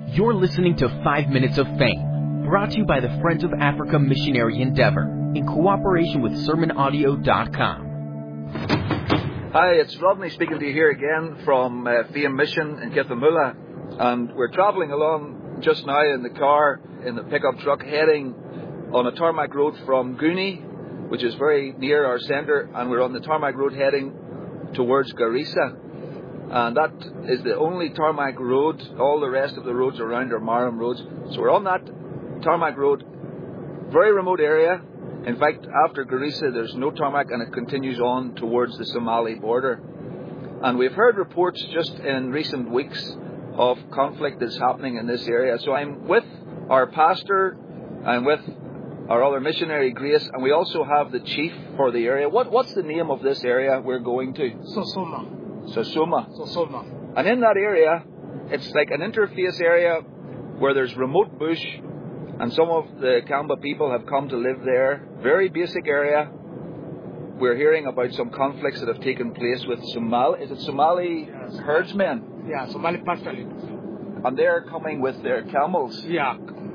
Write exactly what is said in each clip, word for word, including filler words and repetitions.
You're listening to Five Minutes of Fame, brought to you by the Friends of Africa Missionary Endeavor, in cooperation with sermon audio dot com. Hi, it's Rodney speaking to you here again from uh, Fame Mission in Kithamula, and we're travelling along just now in the car, in the pickup truck, heading on a tarmac road from Goonie, which is very near our centre, and we're on the tarmac road heading towards Garissa. And that is the only tarmac road. All the rest of the roads around are marram roads. So we're on that tarmac road, very remote area. In fact, after Garissa, there's no tarmac, and it continues on towards the Somali border. And we've heard reports just in recent weeks of conflict that's happening in this area. So I'm with our pastor, I'm with our other missionary, Grace, and we also have the chief for the area. What What's the name of this area we're going to? Sosoma. Sosoma. Sosoma. And in that area, it's like an interface area where there's remote bush, and some of the Kamba people have come to live there. Very basic area. We're hearing about some conflicts that have taken place with Somali. Is it Somali yes. herdsmen? Yeah, Somali pastoralists. And they're coming with their camels. Yeah.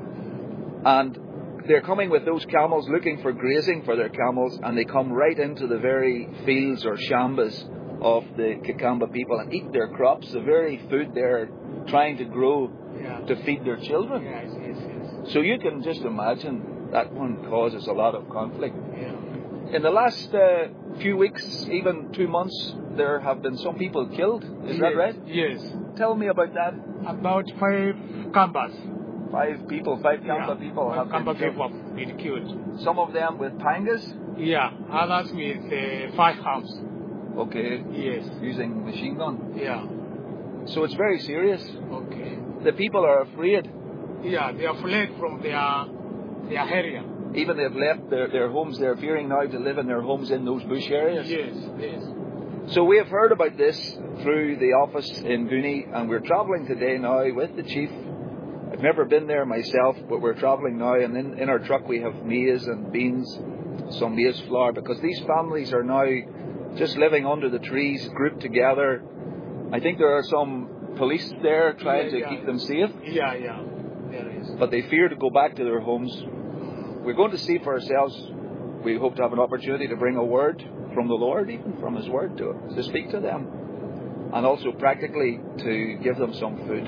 And they're coming with those camels looking for grazing for their camels, and they come right into the very fields or shambas of the Kikamba people and eat their crops, the very food they're trying to grow yeah. to feed their children. Yes, yes, yes. So you can just imagine that one causes a lot of conflict. Yeah. In the last uh, few weeks, even two months, there have been some people killed. Is yes. that right? Yes. Tell me about that. About five Kambas. Five people, five Kamba yeah. people have Kamba been people have been killed. Some of them with pangas? Yeah, others with uh, five arms. Okay. Yes. Using machine gun? Yeah. So it's very serious. Okay. The people are afraid. Yeah, they are fled from their their area. Even they've left their, their homes, they're fearing now to live in their homes in those bush areas. Yes, yes. So we have heard about this through the office in Goonie, and we're travelling today now with the chief. I've never been there myself, but we're travelling now, and in, in our truck we have maize and beans, some maize flour, because these families are now just living under the trees, grouped together. I think there are some police there trying yeah, to yeah. keep them safe. Yeah, yeah, there is. But they fear to go back to their homes. We're going to see for ourselves. We hope to have an opportunity to bring a word from the Lord, even from His Word, to, to speak to them. And also practically to give them some food.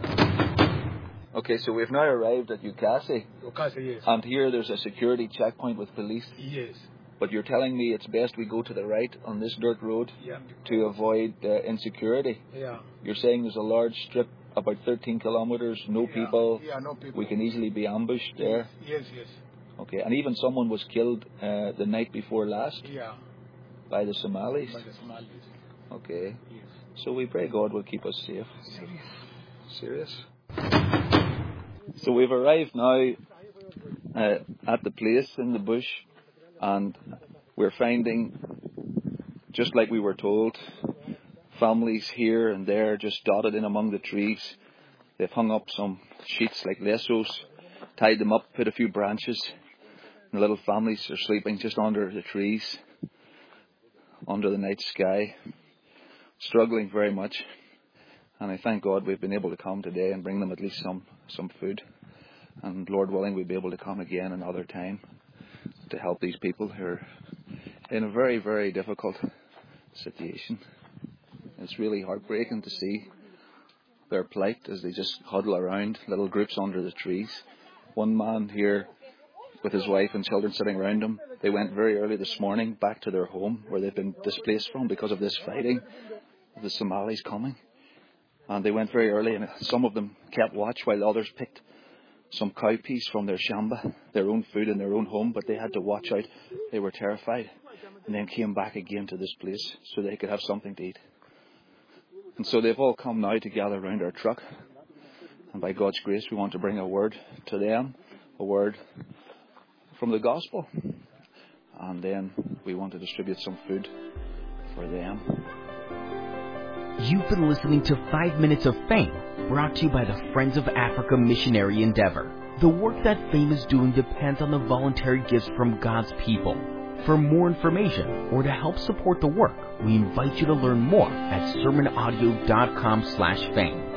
Okay, so we've now arrived at Ukasi. Ukasi, yes. And here there's a security checkpoint with police. Yes. But you're telling me it's best we go to the right on this dirt road yeah. to avoid uh, insecurity. Yeah. You're saying there's a large strip, about thirteen kilometres, no yeah. people. Yeah, no people. We can easily be ambushed there. Yes, yes. Okay, and even someone was killed uh, the night before last. Yeah. By the Somalis. By the Somalis. Okay. Yes. So we pray God will keep us safe. Serious. Serious. So we've arrived now uh, at the place in the bush, and we're finding, just like we were told, families here and there just dotted in among the trees. They've hung up some sheets like lassos, tied them up, put a few branches, and the little families are sleeping just under the trees, under the night sky, struggling very much. And I thank God we've been able to come today and bring them at least some, some food. And Lord willing, we'll be able to come again another time to help these people who are in a very, very difficult situation. It's really heartbreaking to see their plight as they just huddle around, little groups under the trees. One man here with his wife and children sitting around him, they went very early this morning back to their home where they've been displaced from because of this fighting, the Somalis coming. And they went very early, and some of them kept watch while the others picked some cowpeas from their shamba, their own food in their own home, but they had to watch out. They were terrified, and then came back again to this place so they could have something to eat. And so they've all come now to gather around our truck, and by God's grace we want to bring a word to them, a word from the gospel, and then we want to distribute some food for them. You've been listening to Five Minutes of Fame, brought to you by the Friends of Africa Missionary Endeavor. The work that Fame is doing depends on the voluntary gifts from God's people. For more information or to help support the work, we invite you to learn more at sermon audio dot com slash fame.